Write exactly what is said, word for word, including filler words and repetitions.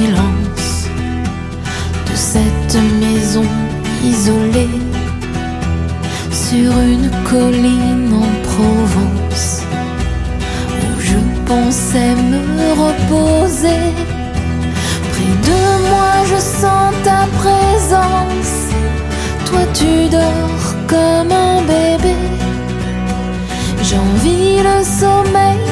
silence de cette maison isolée sur une colline en Provence où je pensais me reposer. Près de moi je sens ta présence, toi tu dors comme un bébé. J'envie le sommeil